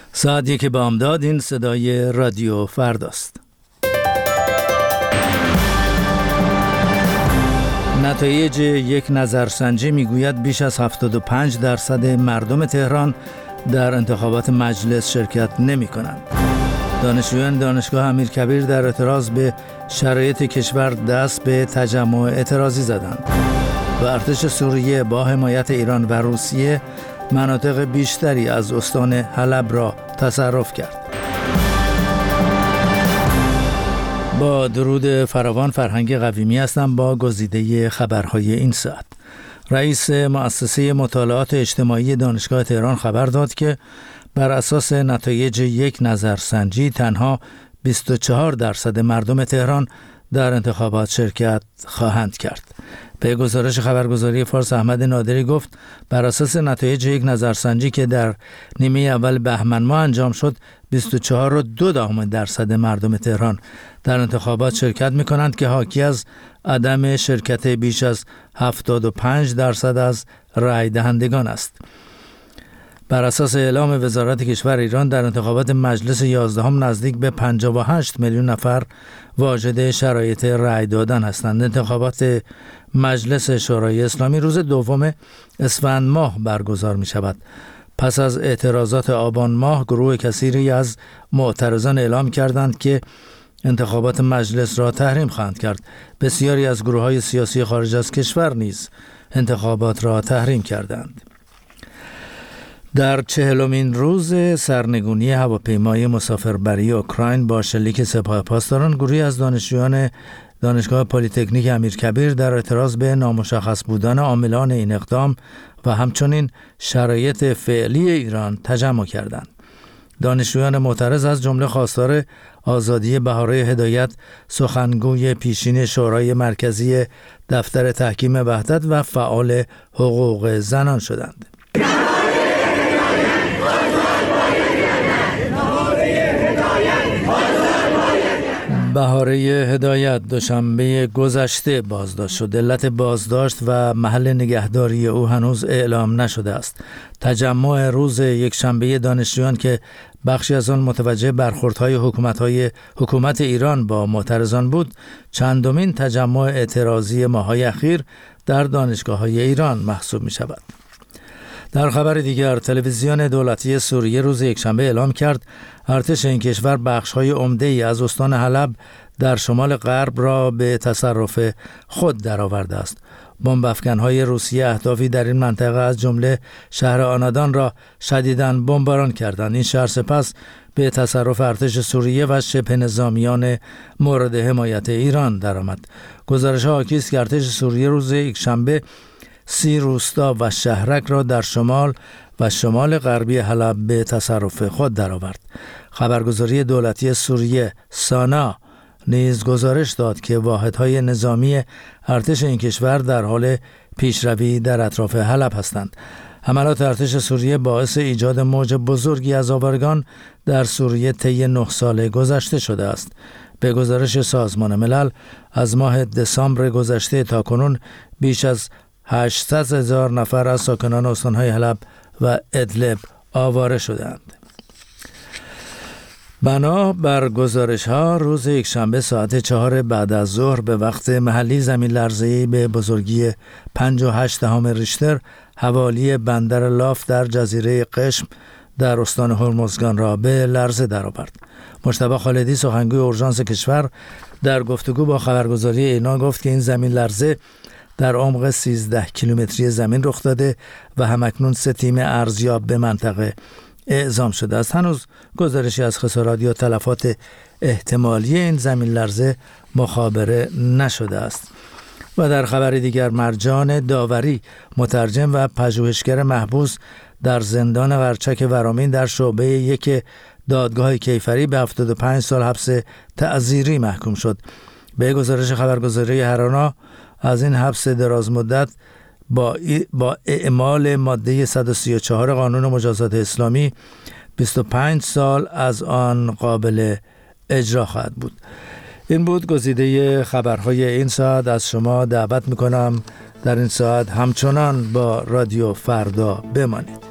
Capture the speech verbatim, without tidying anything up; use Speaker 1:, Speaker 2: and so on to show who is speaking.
Speaker 1: ساعت یک بامداد. این صدای رادیو فرداست. نتایج یک نظرسنجی میگوید بیش از هفتاد و پنج درصد مردم تهران در انتخابات مجلس شرکت نمی کنند. دانشجویان دانشگاه امیرکبیر در اعتراض به شرایط کشور دست به تجمع اعتراضی زدند و ارتش سوریه با حمایت ایران و روسیه مناطق بیشتری از استان حلب را تصرف کرد. با درود فراوان، فرهنگ قویمی هستم با گزیده خبرهای این ساعت. رئیس مؤسسه مطالعات اجتماعی دانشگاه تهران خبر داد که بر اساس نتایج یک نظرسنجی تنها بیست و چهار درصد مردم تهران در انتخابات شرکت خواهند کرد. به گزارش خبرگزاری فارس احمد نادری گفت بر اساس نتایج یک نظرسنجی که در نیمه اول بهمن ماه انجام شد، بیست و چهار و دو دهم درصد مردم تهران در انتخابات شرکت می کنند که حاکی از عدم شرکت بیش از هفتاد و پنج درصد از رای دهندگان است. بر اساس اعلام وزارت کشور ایران در انتخابات مجلس یازدهم نزدیک به پنجاه و هشت میلیون نفر واجد شرایط رای دادن هستند. انتخابات مجلس شورای اسلامی روز دوم اسفند ماه برگزار می شود. پس از اعتراضات آبان ماه گروه کثیری از معترضان اعلام کردند که انتخابات مجلس را تحریم خواهند کرد. بسیاری از گروه‌های سیاسی خارج از کشور نیز انتخابات را تحریم کردند. در چهلمین روز سرنگونی هواپیمای مسافربری اوکراین با شلیک سپاه پاسداران، گروهی از دانشجویان دانشگاه پلی‌تکنیک امیرکبیر در اعتراض به نامشخص بودن عاملان این اقدام و همچنین شرایط فعلی ایران تجمع کردند. دانشجویان معترض از جمله خواستار آزادی بهاره هدایت، سخنگوی پیشین شورای مرکزی دفتر تحکیم وحدت و فعال حقوق زنان شدند. بهاره هدایت دوشنبه گذشته بازداشت شد. علت بازداشت و محل نگهداری او هنوز اعلام نشده است. تجمع روز یکشنبه دانشجویان که بخشی از آن متوجه برخوردهای حکومت‌های حکومت ایران با معترضان بود، چندمین تجمع اعتراضی ماه‌های اخیر در دانشگاه‌های ایران محسوب می‌شود. در خبر دیگر، تلویزیون دولتی سوریه روز یکشنبه اعلام کرد ارتش این کشور بخش‌های عمده‌ای از استان حلب در شمال غرب را به تصرف خود درآورده است. بمب افکن‌های روسیه اهدافی در این منطقه از جمله شهر آنادان را شدیداً بمباران کردند. این شهر سپس به تصرف ارتش سوریه و شبه نظامیان مورد حمایت ایران درآمد. گزارش‌ها حاکی است که ارتش سوریه روز یکشنبه سی روستا و شهرک را در شمال و شمال غربی حلب به تصرف خود درآورد. خبرگزاری دولتی سوریه سانا نیز گزارش داد که واحدهای نظامی ارتش این کشور در حال پیشروی در اطراف حلب هستند. حملات ارتش سوریه باعث ایجاد موج بزرگی از آوارگان در سوریه طی نه سال گذشته شده است. به گزارش سازمان ملل از ماه دسامبر گذشته تا کنون بیش از هشتصد هزار نفر از ساکنان استانهای حلب و ادلب آواره شدند. بنا بر گزارش‌ها روز یکشنبه ساعت چهار بعد از ظهر به وقت محلی زمین لرزه‌ای به بزرگی پنج و هشت دهم ریشتر حوالی بندر لاف در جزیره قشم در استان هرمزگان را به لرزه درآورد. مجتبی خالدی، سخنگوی اورژانس کشور، در گفتگو با خبرگزاری اینا گفت که این زمین لرزه در عمق سیزده کیلومتری زمین رخ داده و همکنون سه تیم ارزیاب به منطقه اعزام شده است. هنوز گزارشی از خسارات یا تلفات احتمالی این زمین لرزه مخابره نشده است. و در خبر دیگر، مرجان داوری، مترجم و پژوهشگر محبوس در زندان قرچک ورامین در شعبه یک دادگاه کیفری به هفتاد و پنج سال حبس تعزیری محکوم شد. به گزارش خبرگزاری هرانا از این حبس دراز مدت با با اعمال ماده صد و سی و چهار قانون مجازات اسلامی بیست و پنج سال از آن قابل اجرا خواهد بود. این بود گزیده خبرهای این ساعت. از شما دعوت میکنم در این ساعت همچنان با رادیو فردا بمانید.